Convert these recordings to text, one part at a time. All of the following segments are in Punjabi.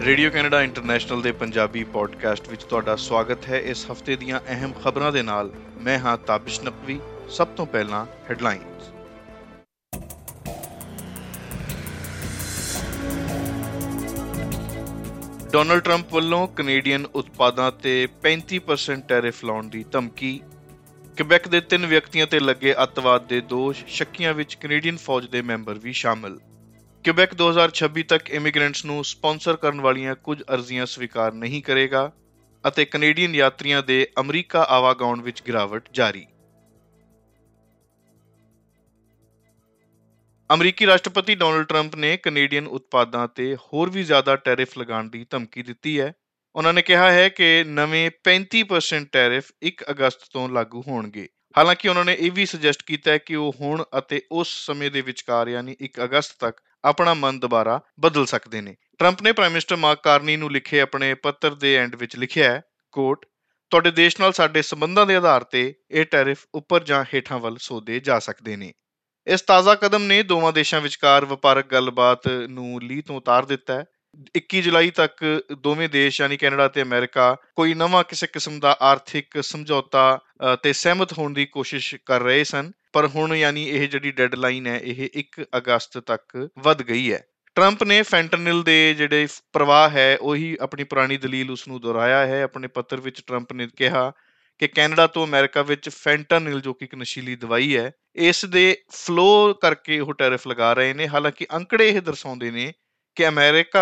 ਰੇਡੀਓ ਕੈਨੇਡਾ ਇੰਟਰਨੈਸ਼ਨਲ ਦੇ ਪੰਜਾਬੀ ਪੋਡਕਾਸਟ ਵਿੱਚ ਤੁਹਾਡਾ ਸਵਾਗਤ ਹੈ। ਇਸ ਹਫ਼ਤੇ ਦੀਆਂ ਅਹਿਮ ਖਬਰਾਂ ਦੇ ਨਾਲ ਮੈਂ ਹਾਂ ਤਾਬਿਸ਼ ਨਕਵੀ। ਸਭ ਤੋਂ ਪਹਿਲਾਂ ਹੈਡਲਾਈਨਸ। ਡੋਨਲਡ ਟਰੰਪ ਵੱਲੋਂ ਕੈਨੇਡੀਅਨ ਉਤਪਾਦਾਂ ਤੇ 35% ਟੈਰਿਫ ਲਾਉਣ ਦੀ ਧਮਕੀ। ਕਿਬੈਕ ਦੇ 3 ਵਿਅਕਤੀਆਂ ਤੇ ਲੱਗੇ ਅੱਤਵਾਦ ਦੇ ਦੋਸ਼, ਸ਼ੱਕੀਆਂ ਵਿੱਚ ਕੈਨੇਡੀਅਨ ਫੌਜ ਦੇ ਮੈਂਬਰ ਵੀ ਸ਼ਾਮਲ। ਕਿਬੈਕ 2026 ਤੱਕ ਇਮੀਗ੍ਰੈਂਟਸ ਨੂੰ ਸਪਾਂਸਰ ਕਰਨ ਵਾਲੀਆਂ ਕੁਝ ਅਰਜ਼ੀਆਂ ਸਵੀਕਾਰ ਨਹੀਂ ਕਰੇਗਾ ਅਤੇ ਕੈਨੇਡੀਅਨ ਯਾਤਰੀਆਂ ਦੇ ਅਮਰੀਕਾ ਆਵਾਗਾਉਣ ਵਿੱਚ ਗਿਰਾਵਟ ਜਾਰੀ। ਅਮਰੀਕੀ ਰਾਸ਼ਟਰਪਤੀ ਡੋਨਲਡ ਟਰੰਪ ਨੇ ਕੈਨੇਡੀਅਨ ਉਤਪਾਦਾਂ ਤੇ ਹੋਰ ਵੀ ਜ਼ਿਆਦਾ ਟੈਰਿਫ ਲਗਾਉਣ ਦੀ ਧਮਕੀ ਦਿੱਤੀ ਹੈ। ਉਹਨਾਂ ਨੇ ਕਿਹਾ ਹੈ ਕਿ ਨਵੇਂ 35% ਟੈਰਿਫ 1 ਅਗਸਤ ਤੋਂ ਲਾਗੂ ਹੋਣਗੇ। ਹਾਲਾਂਕਿ ਉਹਨਾਂ ਨੇ ਇਹ ਵੀ ਸੁਜੈਸਟ ਕੀਤਾ ਹੈ ਕਿ ਉਹ ਹੁਣ ਅਤੇ ਉਸ ਸਮੇਂ ਦੇ ਵਿਚਕਾਰ ਯਾਨੀ 1 ਅਗਸਤ ਤੱਕ ਆਪਣਾ ਮਨ ਦੁਬਾਰਾ ਬਦਲ ਸਕਦੇ ਨੇ। ਟਰੰਪ ਨੇ ਪ੍ਰਾਈਮ ਮਿਨਿਸਟਰ ਮਾਰਕ ਕਾਰਨੀ ਨੂੰ ਲਿਖੇ ਆਪਣੇ ਪੱਤਰ ਦੇ ਐਂਡ ਵਿੱਚ ਲਿਖਿਆ ਹੈ, ਕੋਟ, ਤੁਹਾਡੇ ਦੇਸ਼ ਨਾਲ ਸਾਡੇ ਸੰਬੰਧਾਂ ਦੇ ਆਧਾਰ ਤੇ ਇਹ ਟੈਰਿਫ ਉੱਪਰ ਜਾਂ ਹੇਠਾਂ ਵੱਲ ਸੋਧੇ ਜਾ ਸਕਦੇ ਨੇ। ਇਸ ਤਾਜ਼ਾ ਕਦਮ ਨੇ ਦੋਵਾਂ ਦੇਸ਼ਾਂ ਵਿਚਕਾਰ ਵਪਾਰਕ ਗੱਲਬਾਤ ਨੂੰ ਲੀਹ ਤੋਂ ਉਤਾਰ ਦਿੱਤਾ ਹੈ। 21 ਜੁਲਾਈ ਤੱਕ ਦੋਵੇਂ ਦੇਸ਼ ਯਾਨੀ ਕੈਨੇਡਾ ਤੇ ਅਮਰੀਕਾ ਕੋਈ ਨਵਾਂ ਕਿਸੇ ਕਿਸਮ ਦਾ ਆਰਥਿਕ ਸਮਝੌਤਾ ਤੇ ਸਹਿਮਤ ਹੋਣ ਦੀ ਕੋਸ਼ਿਸ਼ ਕਰ ਰਹੇ ਸਨ, ਪਰ ਹੁਣ ਯਾਨੀ ਇਹ ਜਿਹੜੀ ਡੈਡਲਾਈਨ ਹੈ ਇਹ 1 ਅਗਸਤ ਤੱਕ ਵੱਧ ਗਈ ਹੈ। ਟਰੰਪ ਨੇ ਫੈਂਟਨਿਲ ਦੇ ਜਿਹੜੇ ਪ੍ਰਵਾਹ ਹੈ ਉਹੀ ਆਪਣੀ ਪੁਰਾਣੀ ਦਲੀਲ ਉਸਨੂੰ ਦੁਹਰਾਇਆ ਹੈ। ਆਪਣੇ ਪੱਤਰ ਵਿੱਚ ਟਰੰਪ ਨੇ ਕਿਹਾ ਕਿ ਕੈਨੇਡਾ ਤੋਂ ਅਮਰੀਕਾ ਵਿੱਚ ਫੈਂਟਨਿਲ ਜੋ ਕਿ ਇੱਕ ਨਸ਼ੀਲੀ ਦਵਾਈ ਹੈ, ਇਸ ਦੇ ਫਲੋ ਕਰਕੇ ਉਹ ਟੈਰਿਫ ਲਗਾ ਰਹੇ ਨੇ। ਹਾਲਾਂਕਿ ਅੰਕੜੇ ਇਹ ਦਰਸਾਉਂਦੇ ਨੇ ਕਿ ਅਮਰੀਕਾ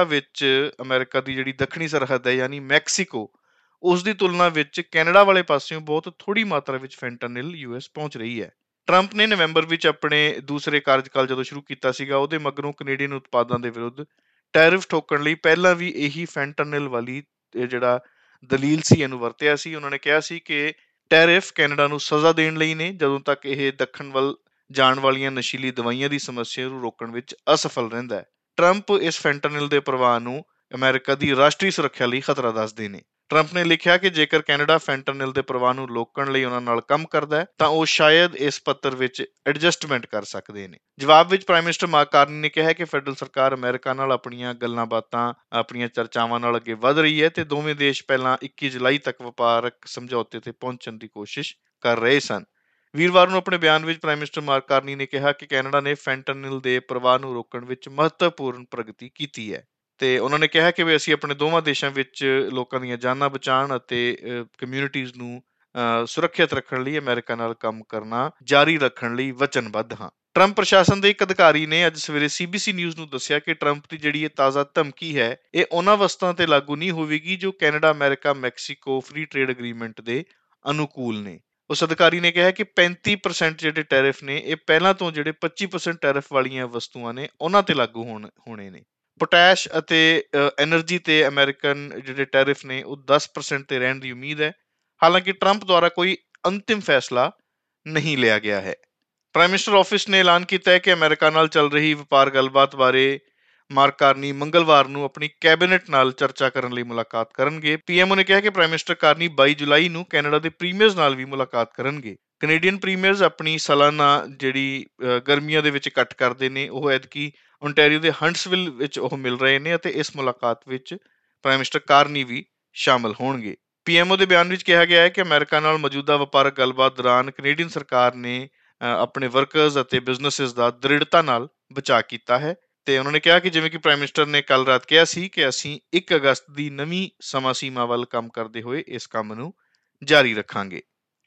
ਦੀ ਜਿਹੜੀ ਦੱਖਣੀ ਸਰਹੱਦ ਹੈ ਯਾਨੀ ਮੈਕਸੀਕੋ, ਉਸ ਦੀ ਤੁਲਨਾ ਵਿੱਚ ਕੈਨੇਡਾ ਵਾਲੇ ਪਾਸਿਓਂ ਬਹੁਤ ਥੋੜੀ ਮਾਤਰਾ ਵਿੱਚ ਫੈਂਟਨਿਲ ਯੂਐਸ ਪਹੁੰਚ ਰਹੀ ਹੈ। ਟਰੰਪ ਨੇ ਨਵੰਬਰ ਵਿੱਚ ਆਪਣੇ ਦੂਸਰੇ ਕਾਰਜਕਾਲ ਜਦੋਂ ਸ਼ੁਰੂ ਕੀਤਾ ਸੀਗਾ, ਉਹਦੇ ਮਗਰੋਂ ਕੈਨੇਡੀਅਨ ਉਤਪਾਦਾਂ ਦੇ ਵਿਰੁੱਧ ਟੈਰਿਫ ਠੋਕਣ ਲਈ ਪਹਿਲਾਂ ਵੀ ਇਹੀ ਫੈਂਟਨਿਲ ਵਾਲੀ ਜਿਹੜਾ ਦਲੀਲ ਸੀ ਇਹਨੂੰ ਵਰਤਿਆ ਸੀ। ਉਹਨਾਂ ਨੇ ਕਿਹਾ ਸੀ ਕਿ ਟੈਰਿਫ ਕੈਨੇਡਾ ਨੂੰ ਸਜ਼ਾ ਦੇਣ ਲਈ ਨੇ ਜਦੋਂ ਤੱਕ ਇਹ ਦੱਖਣ ਵੱਲ ਜਾਣ ਵਾਲੀਆਂ ਨਸ਼ੀਲੀ ਦਵਾਈਆਂ ਦੀ ਸਮੱਸਿਆ ਨੂੰ ਰੋਕਣ ਵਿੱਚ ਅਸਫਲ ਰਹਿੰਦਾ ਹੈ। ਟਰੰਪ ਇਸ ਫੈਂਟਨਿਲ ਦੇ ਪ੍ਰਵਾਹ ਨੂੰ ਅਮਰੀਕਾ ਦੀ ਰਾਸ਼ਟਰੀ ਸੁਰੱਖਿਆ ਲਈ ਖਤਰਾ ਦੱਸਦੇ ਨੇ। ਟਰੰਪ ਨੇ ਲਿਖਿਆ ਕਿ ਜੇਕਰ ਕੈਨੇਡਾ ਫੈਂਟਨਿਲ ਦੇ ਪ੍ਰਵਾਹ ਨੂੰ ਰੋਕਣ ਲਈ ਉਹਨਾਂ ਨਾਲ ਕੰਮ ਕਰਦਾ ਹੈ ਤਾਂ ਉਹ ਸ਼ਾਇਦ ਇਸ ਪੱਤਰ ਵਿੱਚ ਐਡਜਸਟਮੈਂਟ ਕਰ ਸਕਦੇ ਨੇ। ਜਵਾਬ ਵਿੱਚ ਪ੍ਰਾਈਮ ਮਿਨਿਸਟਰ ਮਾਰਕ ਕਾਰਨੀ ਨੇ ਕਿਹਾ ਕਿ ਫੈਡਰਲ ਸਰਕਾਰ ਅਮਰੀਕਾ ਨਾਲ ਆਪਣੀਆਂ ਗੱਲਾਂ ਬਾਤਾਂ, ਆਪਣੀਆਂ ਚਰਚਾਵਾਂ ਨਾਲ ਅੱਗੇ ਵਧ ਰਹੀ ਹੈ ਤੇ ਦੋਵੇਂ ਦੇਸ਼ ਪਹਿਲਾਂ 21 ਜੁਲਾਈ ਤੱਕ ਵਪਾਰਕ ਸਮਝੌਤੇ ਤੇ ਪਹੁੰਚਣ ਦੀ ਕੋਸ਼ਿਸ਼ ਕਰ ਰਹੇ ਸਨ। ਵੀਰਵਾਰ ਨੂੰ ਆਪਣੇ ਬਿਆਨ ਵਿੱਚ ਪ੍ਰਾਈਮ ਮਿਨਿਸਟਰ ਮਾਰਕ ਕਾਰਨੀ ਨੇ ਕਿਹਾ ਕਿ ਕੈਨੇਡਾ ਨੇ ਫੈਂਟਨਿਲ ਦੇ ਪ੍ਰਵਾਹ ਨੂੰ ਰੋਕਣ ਵਿੱਚ ਮਹੱਤਵਪੂਰਨ ਪ੍ਰਗਤੀ ਕੀਤੀ ਹੈ ਤੇ ਉਹਨਾਂ ਨੇ ਕਿਹਾ ਕਿ ਅਸੀਂ ਆਪਣੇ ਦੋਵਾਂ ਦੇਸ਼ਾਂ ਵਿੱਚ ਲੋਕਾਂ ਦੀਆਂ ਜਾਨਾਂ ਬਚਾਉਣ ਅਤੇ ਕਮਿਊਨਿਟੀਜ਼ ਨੂੰ ਸੁਰੱਖਿਅਤ ਰੱਖਣ ਲਈ ਅਮਰੀਕਾ ਨਾਲ ਕੰਮ ਕਰਨਾ ਜਾਰੀ ਰੱਖਣ ਲਈ ਵਚਨਬੱਧ ਹਾਂ। ਟਰੰਪ ਪ੍ਰਸ਼ਾਸਨ ਦੇ ਇੱਕ ਅਧਿਕਾਰੀ ਨੇ ਅੱਜ ਸਵੇਰੇ CBC ਨਿਊਜ਼ ਨੂੰ ਦੱਸਿਆ ਕਿ ਟਰੰਪ ਦੀ ਜਿਹੜੀ ਇਹ ਤਾਜ਼ਾ ਧਮਕੀ ਹੈ ਇਹ ਉਹਨਾਂ ਵਸਤਾਂ ਤੇ ਲਾਗੂ ਨਹੀਂ ਹੋਵੇਗੀ ਜੋ Canada America Mexico free trade agreement ਦੇ ਅਨੁਕੂਲ ਨੇ। ਉਸ ਅਧਿਕਾਰੀ ਨੇ ਕਿਹਾ ਕਿ 35% ਜਿਹੜੇ ਟੈਰਿਫ ਨੇ ਇਹ ਪਹਿਲਾਂ ਤੋਂ ਜਿਹੜੇ 25% ਟੈਰਿਫ ਵਾਲੀਆਂ ਵਸਤੂਆਂ ਨੇ ਉਹਨਾਂ ਤੇ ਲਾਗੂ ਹੋਣੇ ਨੇ। ਪੋਟੈਸ਼ ਅਤੇ ਐਨਰਜੀ ਤੇ ਅਮਰੀਕਨ ਜਿਹੜੇ ਟੈਰਿਫ ਨੇ ਉਹ 10% ਤੇ ਰਹਿਣ ਦੀ ਉਮੀਦ ਹੈ। ਹਾਲਾਂਕਿ ਟਰੰਪ ਦੁਆਰਾ ਕੋਈ ਅੰਤਿਮ ਫੈਸਲਾ ਨਹੀਂ ਲਿਆ ਗਿਆ ਹੈ। ਪ੍ਰਾਈਮ ਮਿਨਿਸਟਰ ਆਫਿਸ ਨੇ ਐਲਾਨ ਕੀਤਾ ਹੈ ਕਿ ਅਮਰੀਕਾ ਨਾਲ ਚੱਲ ਰਹੀ ਵਪਾਰ ਗੱਲਬਾਤ ਬਾਰੇ ਮਾਰਕ ਕਾਰਨੀ ਮੰਗਲਵਾਰ ਨੂੰ ਆਪਣੀ ਕੈਬਨਿਟ ਨਾਲ ਚਰਚਾ ਕਰਨ ਲਈ ਮੁਲਾਕਾਤ ਕਰਨਗੇ। ਪੀਐਮਓ ਨੇ ਕਿਹਾ ਕਿ ਪ੍ਰਾਈਮ ਮਿਨਿਸਟਰ ਕਾਰਨੀ 22 ਜੁਲਾਈ ਨੂੰ ਕੈਨੇਡਾ ਦੇ ਪ੍ਰੀਮੀਅਰਜ਼ ਨਾਲ ਵੀ ਮੁਲਾਕਾਤ ਕਰਨਗੇ। ਕੈਨੇਡੀਅਨ ਪ੍ਰੀਮੀਅਰਜ਼ ਆਪਣੀ ਸਾਲਾਨਾ ਜਿਹੜੀ ਗਰਮੀਆਂ ਦੇ ਵਿੱਚ ਇਕੱਠ ਕਰਦੇ ਨੇ, ਉਹ ਐਤਕੀ ਓਨਟਾਰੀਓ ਦੇ ਹੰਟਸਵਿਲ ਵਿੱਚ ਉਹ ਮਿਲ ਰਹੇ ਨੇ ਅਤੇ ਇਸ ਮੁਲਾਕਾਤ ਵਿੱਚ ਪ੍ਰਾਈਮ ਮਿਨਿਸਟਰ ਕਾਰਨੀ ਵੀ ਸ਼ਾਮਲ ਹੋਣਗੇ। ਪੀਐਮਓ ਦੇ ਬਿਆਨ ਵਿੱਚ ਕਿਹਾ ਗਿਆ ਹੈ ਕਿ ਅਮਰੀਕਾ ਨਾਲ ਮੌਜੂਦਾ ਵਪਾਰਕ ਗੱਲਬਾਤ ਦੌਰਾਨ ਕੈਨੇਡੀਅਨ ਸਰਕਾਰ ਨੇ ਆਪਣੇ ਵਰਕਰਜ਼ ਅਤੇ ਬਿਜ਼ਨੈਸਿਸ ਦਾ ਦ੍ਰਿੜਤਾ ਨਾਲ ਬਚਾਅ ਕੀਤਾ ਹੈ ਤੇ ਉਹਨਾਂ ਨੇ ਕਿਹਾ ਕਿ ਜਿਵੇਂ ਕਿ ਪ੍ਰਾਈਮ ਮਿਨਿਸਟਰ ਨੇ ਕੱਲ ਰਾਤ ਕਿਹਾ ਸੀ ਕਿ ਅਸੀਂ 1 ਅਗਸਤ ਦੀ ਨਵੀਂ ਸਮਾਂ ਸੀਮਾ ਵੱਲ ਕੰਮ ਕਰਦੇ ਹੋਏ ਇਸ ਕੰਮ ਨੂੰ ਜਾਰੀ ਰੱਖਾਂਗੇ।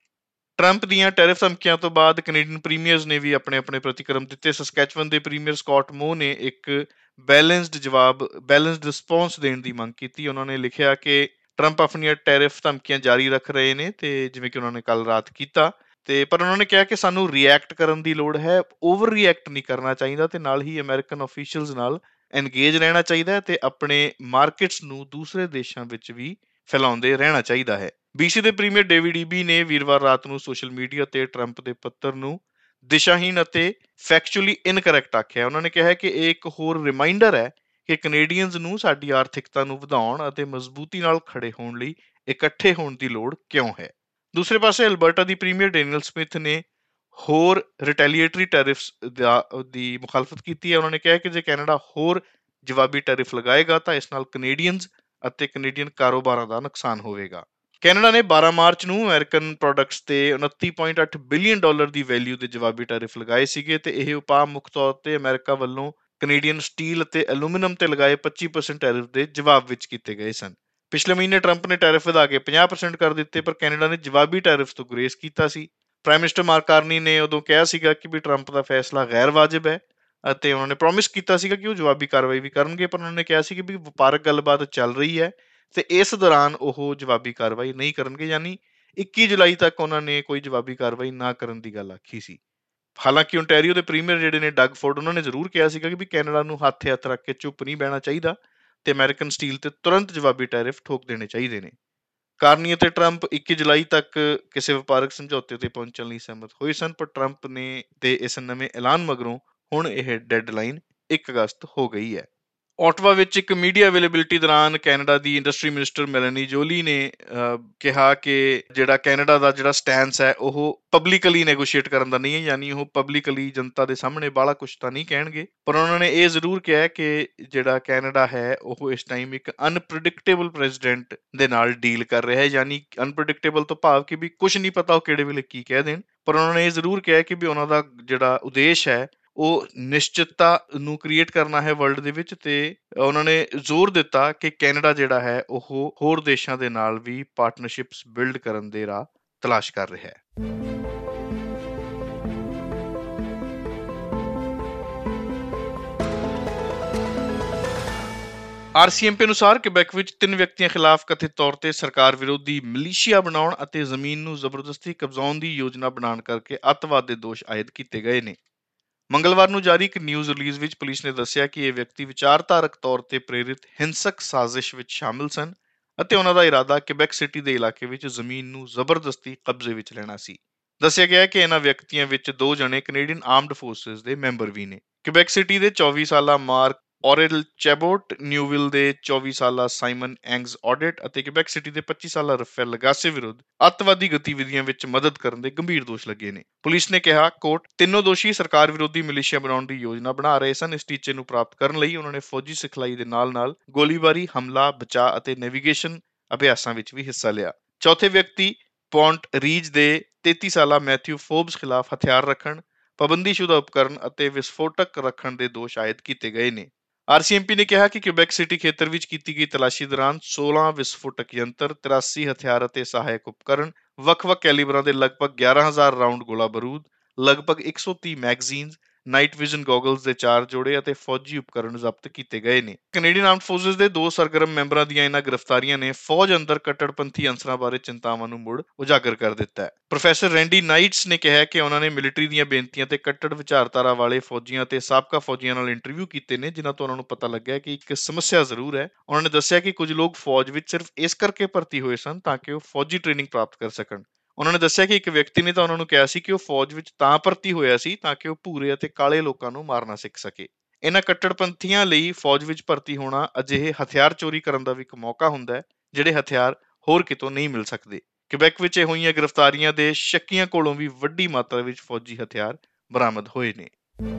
ਟਰੰਪ ਦੀਆਂ ਟੈਰਿਫ ਧਮਕੀਆਂ ਤੋਂ ਬਾਅਦ ਕੈਨੇਡੀਅਨ ਪ੍ਰੀਮੀਅਰਜ਼ ਨੇ ਵੀ ਆਪਣੇ ਪ੍ਰਤੀਕਰਮ ਦਿੱਤੇ। ਸਸਕੈਚਵਨ ਦੇ ਪ੍ਰੀਮੀਅਰ ਸਕਾਟ ਮੋ ਨੇ ਇੱਕ ਬੈਲੈਂਸਡ ਰਿਸਪੌਂਸ ਦੇਣ ਦੀ ਮੰਗ ਕੀਤੀ। ਉਹਨਾਂ ਨੇ ਲਿਖਿਆ ਕਿ ਟਰੰਪ ਆਪਣੀਆਂ ਟੈਰਿਫ ਧਮਕੀਆਂ ਜਾਰੀ ਰੱਖ ਰਹੇ ਨੇ ਤੇ ਜਿਵੇਂ ਕਿ ਉਹਨਾਂ ਨੇ ਕੱਲ ਰਾਤ ਕੀਤਾ ਤੇ ਪਰ ਉਹਨਾਂ ਨੇ ਕਿਹਾ ਕਿ ਸਾਨੂੰ ਰਿਐਕਟ ਕਰਨ ਦੀ ਲੋੜ ਹੈ, ਓਵਰ ਰਿਐਕਟ ਨਹੀਂ ਕਰਨਾ ਚਾਹੀਦਾ ਤੇ ਨਾਲ ਹੀ ਅਮਰੀਕਨ ਆਫੀਸ਼ੀਅਲਸ ਨਾਲ ਐਨਗੇਜ ਰਹਿਣਾ ਚਾਹੀਦਾ ਹੈ ਤੇ ਆਪਣੇ ਮਾਰਕੀਟਸ ਨੂੰ ਦੂਸਰੇ ਦੇਸ਼ਾਂ ਵਿੱਚ ਵੀ ਫੈਲਾਉਂਦੇ ਰਹਿਣਾ ਚਾਹੀਦਾ ਹੈ। BC ਦੇ ਪ੍ਰੀਮੀਅਰ ਡੇਵਿਡ ਈਬੀ ਨੇ ਵੀਰਵਾਰ ਰਾਤ ਨੂੰ ਸੋਸ਼ਲ ਮੀਡੀਆ ਤੇ ਟਰੰਪ ਦੇ ਪੱਤਰ ਨੂੰ ਦਿਸ਼ਾਹੀਨ ਅਤੇ ਫੈਕਚੁਅਲੀ ਇਨਕਰੈਕਟ ਆਖਿਆ। ਉਹਨਾਂ ਨੇ ਕਿਹਾ ਕਿ ਇਹ ਇੱਕ ਹੋਰ ਰਿਮਾਈਂਡਰ ਹੈ ਕਿ ਕੈਨੇਡੀਅਨਜ਼ ਨੂੰ ਸਾਡੀ ਆਰਥਿਕਤਾ ਨੂੰ ਵਧਾਉਣ ਅਤੇ ਮਜ਼ਬੂਤੀ ਨਾਲ ਖੜੇ ਹੋਣ ਲਈ ਇਕੱਠੇ ਹੋਣ ਦੀ ਲੋੜ ਕਿਉਂ ਹੈ। ਦੂਸਰੇ ਪਾਸੇ ਅਲਬਰਟਾ ਦੀ ਪ੍ਰੀਮੀਅਰ ਡੈਨੀਅਲ ਸਮਿਥ ਨੇ ਹੋਰ ਰਿਟੈਲੀਏਟਰੀ ਟੈਰਿਫਸ ਦੀ ਮੁਖਾਲਫਤ ਕੀਤੀ ਹੈ। ਉਹਨਾਂ ਨੇ ਕਿਹਾ ਕਿ ਜੇ ਕੈਨੇਡਾ ਹੋਰ ਜਵਾਬੀ ਟੈਰਿਫ ਲਗਾਏਗਾ ਤਾਂ ਇਸ ਨਾਲ ਕੈਨੇਡੀਅਨਜ਼ ਅਤੇ ਕੈਨੇਡੀਅਨ ਕਾਰੋਬਾਰਾਂ ਦਾ ਨੁਕਸਾਨ ਹੋਵੇਗਾ। ਕੈਨੇਡਾ ਨੇ 12 ਮਾਰਚ ਨੂੰ ਅਮਰੀਕਨ ਪ੍ਰੋਡਕਟਸ ਤੇ 29.8 ਬਿਲੀਅਨ ਡਾਲਰ ਦੀ ਵੈਲਿਊ ਦੇ ਜਵਾਬੀ ਟੈਰਿਫ ਲਗਾਏ ਸੀਗੇ ਤੇ ਇਹ ਉਪਾਅ ਮੁੱਖ ਤੌਰ ਤੇ ਅਮਰੀਕਾ ਵੱਲੋਂ ਕੈਨੇਡੀਅਨ ਸਟੀਲ ਅਤੇ ਐਲੂਮੀਨੀਅਮ ਤੇ ਲਗਾਏ 25% ਟੈਰਿਫ ਦੇ ਜਵਾਬ ਵਿੱਚ ਕੀਤੇ ਗਏ ਸਨ। ਪਿਛਲੇ ਮਹੀਨੇ ਟਰੰਪ ਨੇ ਟੈਰਿਫ ਵਧਾ ਕੇ 50% ਕਰ ਦਿੱਤੇ, ਪਰ ਕੈਨੇਡਾ ਨੇ ਜਵਾਬੀ ਟੈਰਿਫ ਤੋਂ ਗੁਰੇਜ਼ ਕੀਤਾ ਸੀ। ਪ੍ਰਾਈਮ ਮਿਨਿਸਟਰ ਮਾਰਕ ਕਾਰਨੀ ਨੇ ਉਦੋਂ ਕਿਹਾ ਸੀਗਾ ਕਿ ਵੀ ਟਰੰਪ ਦਾ ਫੈਸਲਾ ਗੈਰ ਵਾਜਬ ਹੈ ਅਤੇ ਉਹਨਾਂ ਨੇ ਪ੍ਰੋਮਿਸ ਕੀਤਾ ਸੀਗਾ ਕਿ ਉਹ ਜਵਾਬੀ ਕਾਰਵਾਈ ਵੀ ਕਰਨਗੇ, ਪਰ ਉਹਨਾਂ ਨੇ ਕਿਹਾ ਸੀ ਕਿ ਵੀ ਵਪਾਰਕ ਗੱਲਬਾਤ ਚੱਲ ਰਹੀ ਹੈ ਤੇ ਇਸ ਦੌਰਾਨ ਉਹ ਜਵਾਬੀ ਕਾਰਵਾਈ ਨਹੀਂ ਕਰਨਗੇ, ਯਾਨੀ 21 ਜੁਲਾਈ ਤੱਕ ਉਹਨਾਂ ਨੇ ਕੋਈ ਜਵਾਬੀ ਕਾਰਵਾਈ ਨਾ ਕਰਨ ਦੀ ਗੱਲ ਆਖੀ ਸੀ। ਹਾਲਾਂਕਿ ਓਨਟਾਰੀਓ ਦੇ ਪ੍ਰੀਮੀਅਰ ਜਿਹੜੇ ਨੇ ਡਗ ਫੋਰਡ, ਉਹਨਾਂ ਨੇ ਜ਼ਰੂਰ ਕਿਹਾ ਸੀਗਾ ਕਿ ਵੀ ਕੈਨੇਡਾ ਨੂੰ ਹੱਥ ਰੱਖ ਕੇ ਚੁੱਪ ਨਹੀਂ ਬਹਿਣਾ ਚਾਹੀਦਾ ਤੇ ਅਮਰੀਕਨ ਸਟੀਲ ਤੇ ਤੁਰੰਤ ਜਵਾਬੀ ਟੈਰਿਫ ਠੋਕ ਦੇਣੇ ਚਾਹੀਦੇ ਨੇ। ਕਾਰਨੀ ਅਤੇ ਟਰੰਪ 21 ਜੁਲਾਈ ਤੱਕ ਕਿਸੇ ਵਪਾਰਕ ਸਮਝੌਤੇ ਤੇ ਪਹੁੰਚਣ ਲਈ ਸਹਿਮਤ ਹੋਏ ਸਨ, ਪਰ ਟਰੰਪ ਨੇ ਤੇ ਇਸ ਨਵੇਂ ਐਲਾਨ ਮਗਰੋਂ ਹੁਣ ਇਹ ਡੈਡਲਾਈਨ 1 ਅਗਸਤ ਹੋ ਗਈ ਹੈ। ਓਟਵਾ ਵਿੱਚ ਇੱਕ ਮੀਡੀਆ ਅਵੇਲੇਬਿਲਿਟੀ ਦੌਰਾਨ ਕੈਨੇਡਾ ਦੀ ਇੰਡਸਟਰੀ ਮਿਨਿਸਟਰ ਮੈਲਨੀ ਜੋਲੀ ਨੇ ਕਿਹਾ ਕਿ ਜਿਹੜਾ ਕੈਨੇਡਾ ਦਾ ਜਿਹੜਾ ਸਟੈਂਸ ਹੈ ਉਹ ਪਬਲਿਕਲੀ ਨੈਗੋਸ਼ੀਏਟ ਕਰਨ ਦਾ ਨਹੀਂ ਹੈ, ਯਾਨੀ ਉਹ ਪਬਲਿਕਲੀ ਜਨਤਾ ਦੇ ਸਾਹਮਣੇ ਬਾਹਲਾ ਕੁਛ ਤਾਂ ਨਹੀਂ ਕਹਿਣਗੇ, ਪਰ ਉਹਨਾਂ ਨੇ ਇਹ ਜ਼ਰੂਰ ਕਿਹਾ ਕਿ ਜਿਹੜਾ ਕੈਨੇਡਾ ਹੈ ਉਹ ਇਸ ਟਾਈਮ ਇੱਕ ਅਨਪ੍ਰੈਡਿਕਟੇਬਲ ਪ੍ਰੈਜ਼ੀਡੈਂਟ ਦੇ ਨਾਲ ਡੀਲ ਕਰ ਰਿਹਾ ਹੈ। ਯਾਨੀ ਅਨਪ੍ਰੈਡਿਕਟੇਬਲ ਤੋਂ ਭਾਵ ਕਿ ਵੀ ਕੁਛ ਨਹੀਂ ਪਤਾ ਉਹ ਕਿਹੜੇ ਵੇਲੇ ਕੀ ਕਹਿ ਦੇਣ, ਪਰ ਉਹਨਾਂ ਨੇ ਇਹ ਜ਼ਰੂਰ ਕਿਹਾ ਕਿ ਵੀ ਉਹਨਾਂ ਦਾ ਜਿਹੜਾ ਉਦੇਸ਼ ਹੈ ਉਹ ਨਿਸ਼ਚਿਤਤਾ ਨੂੰ ਕ੍ਰੀਏਟ ਕਰਨਾ ਹੈ ਵਰਲਡ ਦੇ ਵਿੱਚ, ਤੇ ਉਹਨਾਂ ਨੇ ਜ਼ੋਰ ਦਿੱਤਾ ਕਿ ਕੈਨੇਡਾ ਜਿਹੜਾ ਹੈ ਉਹ ਹੋਰ ਦੇਸ਼ਾਂ ਦੇ ਨਾਲ ਵੀ ਪਾਰਟਨਰਸ਼ਿਪਸ ਬਿਲਡ ਕਰਨ ਦੇ ਰਾਹ ਤਲਾਸ਼ ਕਰ ਰਿਹਾ ਹੈ। RCMP ਅਨੁਸਾਰ ਕਿਬੈਕ ਵਿੱਚ 3 ਵਿਅਕਤੀਆਂ ਖਿਲਾਫ ਕਥਿਤ ਤੌਰ ਤੇ ਸਰਕਾਰ ਵਿਰੋਧੀ ਮਲੀਸ਼ੀਆ ਬਣਾਉਣ ਅਤੇ ਜ਼ਮੀਨ ਨੂੰ ਜ਼ਬਰਦਸਤੀ ਕਬਜ਼ਾਉਣ ਦੀ ਯੋਜਨਾ ਬਣਾਉਣ ਕਰਕੇ ਅੱਤਵਾਦ ਦੇ ਦੋਸ਼ ਆਇਦ ਕੀਤੇ ਗਏ ਨੇ। ਮੰਗਲਵਾਰ ਨੂੰ ਜਾਰੀ ਇੱਕ ਨਿਊਜ਼ ਰਿਲੀਜ਼ ਵਿੱਚ ਪੁਲਿਸ ਨੇ ਦੱਸਿਆ ਕਿ ਇਹ ਵਿਅਕਤੀ ਵਿਚਾਰਧਾਰਕ ਤੌਰ ਤੇ ਪ੍ਰੇਰਿਤ ਹਿੰਸਕ ਸਾਜ਼ਿਸ਼ ਵਿੱਚ ਸ਼ਾਮਲ ਸਨ ਅਤੇ ਉਹਨਾਂ ਦਾ ਇਰਾਦਾ ਕਿਬੈਕ ਸਿਟੀ ਦੇ ਇਲਾਕੇ ਵਿੱਚ ਜ਼ਮੀਨ ਨੂੰ ਜ਼ਬਰਦਸਤੀ ਕਬਜ਼ੇ ਵਿੱਚ ਲੈਣਾ ਸੀ। ਦੱਸਿਆ ਗਿਆ ਹੈ ਕਿ ਇਹਨਾਂ ਵਿਅਕਤੀਆਂ ਵਿੱਚ 2 ਜਣੇ ਕੈਨੇਡੀਅਨ ਆਰਮਡ ਫੋਰਸਿਸ ਦੇ ਮੈਂਬਰ ਵੀ ਨੇ। ਕਿਬੈਕ ਸਿਟੀ ਦੇ 24 ਸਾਲਾ ਮਾਰਕ ਔਰੇਲ ਚੈਬੋਟ, ਨਿਊਵਿਲ ਦੇ 24 ਸਾਲਾ ਸਾਈਮਨ ਐਂਗਜ਼ ਆਡਿਟ ਅਤੇ ਕਿਬੈਕ ਸਿਟੀ ਦੇ 25 ਸਾਲਾ ਰਫੇਲ ਲਗਾਸੇ ਵਿਰੁੱਧ ਅੱਤਵਾਦੀ ਗਤੀਵਿਧੀਆਂ ਵਿੱਚ ਮਦਦ ਕਰਨ ਦੇ ਗੰਭੀਰ ਦੋਸ਼ ਲੱਗੇ ਨੇ। ਪੁਲਿਸ ਨੇ ਕਿਹਾ, ਕੋਟ, ਤਿੰਨੋਂ ਦੋਸ਼ੀ ਸਰਕਾਰ ਵਿਰੋਧੀ ਮਲੀਸ਼ੀਆ ਬਣਾਉਣ ਦੀ ਯੋਜਨਾ ਬਣਾ ਰਹੇ ਸਨ। ਇਸ ਟੀਚੇ ਨੂੰ ਪ੍ਰਾਪਤ ਕਰਨ ਲਈ ਉਹਨਾਂ ਨੇ ਫੌਜੀ ਸਿਖਲਾਈ ਦੇ ਨਾਲ-ਨਾਲ ਗੋਲੀਬਾਰੀ, ਹਮਲਾ, ਬਚਾਅ ਅਤੇ ਨੈਵੀਗੇਸ਼ਨ ਅਭਿਆਸਾਂ ਵਿੱਚ ਵੀ ਹਿੱਸਾ ਲਿਆ। ਚੌਥੇ ਵਿਅਕਤੀ ਪੌਂਟ ਰੀਜ ਦੇ 33 ਸਾਲਾ ਮੈਥਿਊ ਫੋਬਸ ਖਿਲਾਫ ਹਥਿਆਰ ਰੱਖਣ, ਪਾਬੰਦੀਸ਼ੁਦਾ ਉਪਕਰਨ ਅਤੇ ਵਿਸਫੋਟਕ ਰੱਖਣ ਦੇ ਦੋਸ਼ ਆਇਦ ਕੀਤੇ ਗਏ ਨੇ। RCMP ਨੇ ਕਿਹਾ ਕਿ ਕਿਬੈਕ ਸਿਟੀ ਖੇਤਰ ਵਿੱਚ ਕੀਤੀ ਗਈ ਤਲਾਸ਼ੀ ਦੌਰਾਨ 16 ਵਿਸਫੋਟਕ ਯੰਤਰ, 83 ਹਥਿਆਰ ਅਤੇ ਸਹਾਇਕ ਉਪਕਰਨ, ਵੱਖ-ਵੱਖ ਕੈਲੀਬਰਾਂ ਦੇ ਲਗਭਗ 11,000 ਰਾਉਂਡ ਗੋਲਾ ਬਾਰੂਦ, ਲਗਭਗ 130 ਮੈਗਜ਼ੀਨਸ, ਨਾਈਟ ਵਿਜ਼ਨ ਗੋਗਲਸ ਦੇ 4 ਜੋੜੇ ਅਤੇ ਫੌਜੀ ਉਪਕਰਨ ਜ਼ਬਤ ਕੀਤੇ ਗਏ ਨੇ। ਕੈਨੇਡੀਅਨ ਆਰਮਡ ਫੋਰਸਿਸ ਦੇ 2 ਸਰਗਰਮ ਮੈਂਬਰਾਂ ਦੀਆਂ ਇਹਨਾਂ ਗ੍ਰਿਫਤਾਰੀਆਂ ਨੇ ਫੌਜ ਅੰਦਰ ਕੱਟੜਪੰਥੀ ਅੰਸਰਾਂ ਬਾਰੇ ਚਿੰਤਾਵਾਂ ਨੂੰ ਮੁੜ ਉਜਾਗਰ ਕਰ ਦਿੱਤਾ ਹੈ। ਪ੍ਰੋਫੈਸਰ ਰੈਂਡੀ ਨਾਈਟਸ ਨੇ ਕਿਹਾ ਕਿ ਉਹਨਾਂ ਨੇ ਮਿਲਟਰੀ ਦੀਆਂ ਬੇਨਤੀਆਂ ਤੇ ਕੱਟੜ ਵਿਚਾਰਧਾਰਾ ਵਾਲੇ ਫੌਜੀਆਂ ਤੇ ਸਾਬਕਾ ਫੌਜੀਆਂ ਨਾਲ ਇੰਟਰਵਿਊ ਕੀਤੇ ਨੇ, ਜਿਨ੍ਹਾਂ ਤੋਂ ਉਹਨਾਂ ਨੂੰ ਪਤਾ ਲੱਗਿਆ ਕਿ ਇੱਕ ਸਮੱਸਿਆ ਜ਼ਰੂਰ ਹੈ। ਉਹਨਾਂ ਨੇ ਦੱਸਿਆ ਕਿ ਕੁਝ ਲੋਕ ਫੌਜ ਵਿੱਚ ਸਿਰਫ ਇਸ ਕਰਕੇ ਭਰਤੀ ਹੋਏ ਸਨ ਤਾਂ ਕਿ ਉਹ ਫੌਜੀ ਟ੍ਰੇਨਿੰਗ ਪ੍ਰਾਪਤ ਕਰ ਸਕਣ। ਉਹਨਾਂ ਨੇ ਦੱਸਿਆ ਕਿ ਇੱਕ ਵਿਅਕਤੀ ਨੇ ਤਾਂ ਉਹਨਾਂ ਨੂੰ ਕਿਹਾ ਸੀ ਕਿ ਉਹ ਫੌਜ ਵਿੱਚ ਤਾਂ ਭਰਤੀ ਹੋਇਆ ਸੀ ਤਾਂ ਕਿ ਉਹ ਭੂਰੇ ਅਤੇ ਕਾਲੇ ਲੋਕਾਂ ਨੂੰ ਮਾਰਨਾ ਸਿੱਖ ਸਕੇ। ਇਹਨਾਂ ਕੱਟੜਪੰਥੀਆਂ ਲਈ ਫੌਜ ਵਿੱਚ ਭਰਤੀ ਹੋਣਾ ਅਜਿਹੇ ਹਥਿਆਰ ਚੋਰੀ ਕਰਨ ਦਾ ਵੀ ਇੱਕ ਮੌਕਾ ਹੁੰਦਾ ਹੈ, ਜਿਹੜੇ ਹਥਿਆਰ ਹੋਰ ਕਿਤੋਂ ਨਹੀਂ ਮਿਲ ਸਕਦੇ। ਕਿਬੈਕ ਵਿੱਚ ਹੋਈਆਂ ਗ੍ਰਿਫਤਾਰੀਆਂ ਦੇ ਸ਼ੱਕੀਆਂ ਕੋਲੋਂ ਵੀ ਵੱਡੀ ਮਾਤਰਾ ਵਿੱਚ ਫੌਜੀ ਹਥਿਆਰ ਬਰਾਮਦ ਹੋਏ ਨੇ।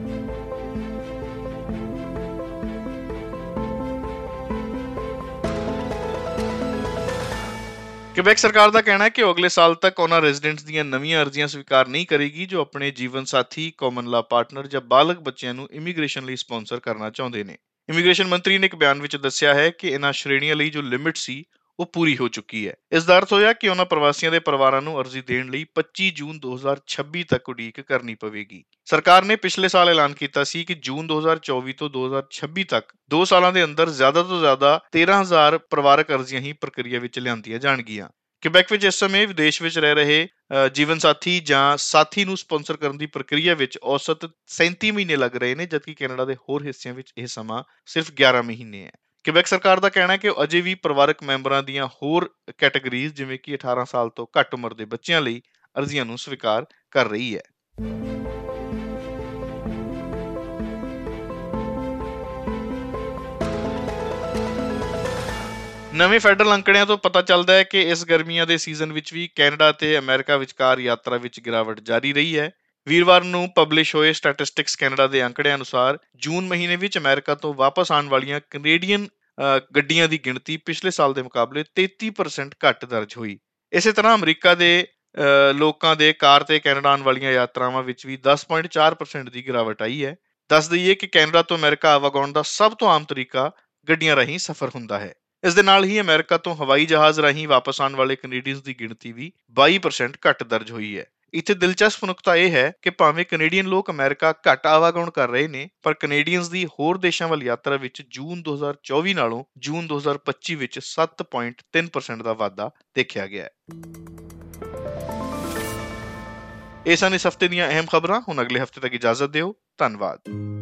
ਕਿਬੈਕ ਸਰਕਾਰ ਦਾ ਕਹਿਣਾ ਹੈ ਕਿ ਉਹ ਅਗਲੇ ਸਾਲ ਤੱਕ ਉਹਨਾਂ ਰੈਜ਼ੀਡੈਂਟਸ ਦੀਆਂ ਨਵੀਆਂ ਅਰਜ਼ੀਆਂ ਸਵੀਕਾਰ ਨਹੀਂ ਕਰੇਗੀ ਜੋ ਆਪਣੇ ਜੀਵਨ ਸਾਥੀ, ਕਾਮਨ ਲਾ ਪਾਰਟਨਰ ਜਾਂ ਬਾਲਗ ਬੱਚਿਆਂ ਨੂੰ ਇਮੀਗ੍ਰੇਸ਼ਨ ਲਈ ਸਪਾਂਸਰ ਕਰਨਾ ਚਾਹੁੰਦੇ ਨੇ। ਇਮੀਗ੍ਰੇਸ਼ਨ ਮੰਤਰੀ ਨੇ ਇੱਕ ਬਿਆਨ ਵਿੱਚ ਦੱਸਿਆ ਹੈ ਕਿ ਇਹਨਾਂ ਸ਼੍ਰੇਣੀਆਂ ਲਈ ਜੋ ਲਿਮਿਟ ਸੀ ਉਹ ਪੂਰੀ ਹੋ ਚੁੱਕੀ ਹੈ। ਇਸ ਦਾ ਅਰਥ ਹੋਇਆ ਕਿ ਉਹਨਾਂ ਪ੍ਰਵਾਸੀਆਂ ਦੇ ਪਰਿਵਾਰਾਂ ਨੂੰ ਅਰਜ਼ੀ ਦੇਣ ਲਈ 25 ਜੂਨ 2026 ਤੱਕ ਉਡੀਕ ਕਰਨੀ ਪਵੇਗੀ। ਸਰਕਾਰ ਨੇ ਪਿਛਲੇ ਸਾਲ ਐਲਾਨ ਕੀਤਾ ਸੀ ਕਿ ਜੂਨ 2024 ਤੋਂ 2026 ਤੱਕ 2 ਸਾਲਾਂ ਦੇ ਅੰਦਰ ਜ਼ਿਆਦਾ ਤੋਂ ਜ਼ਿਆਦਾ 13,000 ਪਰਿਵਾਰਕ ਅਰਜ਼ੀਆਂ ਹੀ ਪ੍ਰਕਿਰਿਆ ਵਿੱਚ ਲਿਆਂਦੀਆਂ ਜਾਣਗੀਆਂ। ਕਿਬੈਕ ਵਿੱਚ ਇਸ ਸਮੇਂ ਵਿਦੇਸ਼ ਵਿੱਚ ਰਹਿ ਰਹੇ ਜੀਵਨ ਸਾਥੀ ਜਾਂ ਸਾਥੀ ਨੂੰ ਸਪਾਂਸਰ ਕਰਨ ਦੀ ਪ੍ਰਕਿਰਿਆ ਵਿੱਚ ਔਸਤ 37 ਮਹੀਨੇ ਲੱਗ ਰਹੇ ਨੇ, ਜਦਕਿ ਕੈਨੇਡਾ ਦੇ ਹੋਰ ਹਿੱਸਿਆਂ ਵਿੱਚ ਇਹ ਸਮਾਂ ਸਿਰਫ 11 ਮਹੀਨੇ ਹੈ। ਕਿਬੈਕ ਸਰਕਾਰ ਦਾ ਕਹਿਣਾ ਹੈ ਕਿ ਉਹ ਅਜੇ ਵੀ ਪਰਿਵਾਰਕ ਮੈਂਬਰਾਂ ਦੀਆਂ ਹੋਰ ਕੈਟਾਗਰੀਜ਼ ਜਿਵੇਂ ਕਿ 18 ਸਾਲ ਤੋਂ ਘੱਟ ਉਮਰ ਦੇ ਬੱਚਿਆਂ ਲਈ ਅਰਜ਼ੀਆਂ ਨੂੰ ਸਵੀਕਾਰ ਕਰ ਰਹੀ ਹੈ। ਨਵੇਂ ਫੈਡਰਲ ਅੰਕੜਿਆਂ ਤੋਂ ਪਤਾ ਚੱਲਦਾ ਹੈ ਕਿ ਇਸ ਗਰਮੀਆਂ ਦੇ ਸੀਜ਼ਨ ਵਿੱਚ ਵੀ ਕੈਨੇਡਾ ਤੇ ਅਮਰੀਕਾ ਵਿਚਕਾਰ ਯਾਤਰਾ ਵਿੱਚ ਗਿਰਾਵਟ ਜਾਰੀ ਰਹੀ ਹੈ। ਵੀਰਵਾਰ ਨੂੰ ਪਬਲਿਸ਼ ਹੋਏ ਸਟੈਟਿਸਟਿਕਸ ਕੈਨੇਡਾ ਦੇ ਅੰਕੜਿਆਂ ਅਨੁਸਾਰ ਜੂਨ ਮਹੀਨੇ ਵਿੱਚ ਅਮਰੀਕਾ ਤੋਂ ਵਾਪਸ ਆਉਣ ਵਾਲੀਆਂ ਕੈਨੇਡੀਅਨ ਗੱਡੀਆਂ ਦੀ ਗਿਣਤੀ ਪਿਛਲੇ ਸਾਲ ਦੇ ਮੁਕਾਬਲੇ 33% ਘੱਟ ਦਰਜ ਹੋਈ। ਇਸੇ ਤਰ੍ਹਾਂ ਅਮਰੀਕਾ ਦੇ ਲੋਕਾਂ ਦੇ ਕਾਰ ਤੇ ਕੈਨੇਡਾ ਆਉਣ ਵਾਲੀਆਂ ਯਾਤਰਾਵਾਂ ਵਿੱਚ ਵੀ 10.4% ਦੀ ਗਿਰਾਵਟ ਆਈ ਹੈ। ਦੱਸ ਦਈਏ ਕਿ ਕੈਨੇਡਾ ਤੋਂ ਅਮਰੀਕਾ ਆਵਾਗਾਉਣ ਦਾ ਸਭ ਤੋਂ ਆਮ ਤਰੀਕਾ ਗੱਡੀਆਂ ਰਾਹੀਂ ਸਫ਼ਰ ਹੁੰਦਾ ਹੈ। ਇਸ ਦੇ ਨਾਲ ਹੀ ਅਮਰੀਕਾ ਤੋਂ ਹਵਾਈ ਜਹਾਜ਼ ਰਾਹੀਂ ਵਾਪਸ ਆਉਣ ਵਾਲੇ ਕੈਨੇਡੀਅਨਸ ਦੀ ਗਿਣਤੀ ਵੀ 22% ਘੱਟ ਦਰਜ ਹੋਈ ਹੈ। ਇੱਥੇ ਦਿਲਚਸਪ ਨੁਕਤਾ ਇਹ ਹੈ ਕਿ ਭਾਵੇਂ ਕੈਨੇਡੀਅਨ ਲੋਕ ਅਮਰੀਕਾ ਘੱਟ ਆਵਾਗਾਉਣ ਕਰ ਰਹੇ ਨੇ, ਪਰ ਕੈਨੇਡੀਅਨਸ ਦੀ ਹੋਰ ਦੇਸ਼ਾਂ ਵੱਲ ਯਾਤਰਾ ਵਿੱਚ ਜੂਨ 2024 ਨਾਲੋਂ ਜੂਨ 2025 ਵਿੱਚ 7.3% ਦਾ ਵਾਧਾ ਦੇਖਿਆ ਗਿਆ ਹੈ। ਇਹ ਸਨ ਇਸ ਹਫ਼ਤੇ ਦੀਆਂ ਅਹਿਮ ਖਬਰਾਂ। ਹੁਣ ਅਗਲੇ ਹਫ਼ਤੇ ਤੱਕ ਇਜਾਜ਼ਤ ਦਿਓ। ਧੰਨਵਾਦ।